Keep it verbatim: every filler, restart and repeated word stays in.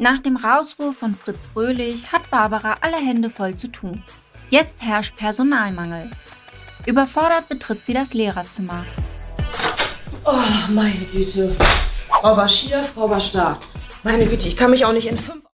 Nach dem Rauswurf von Fritz Fröhlich hat Barbara alle Hände voll zu tun. Jetzt herrscht Personalmangel. Überfordert betritt sie das Lehrerzimmer. Oh, meine Güte. Frau Bashir, Frau Bashar. Meine Güte, ich kann mich auch nicht in fünf...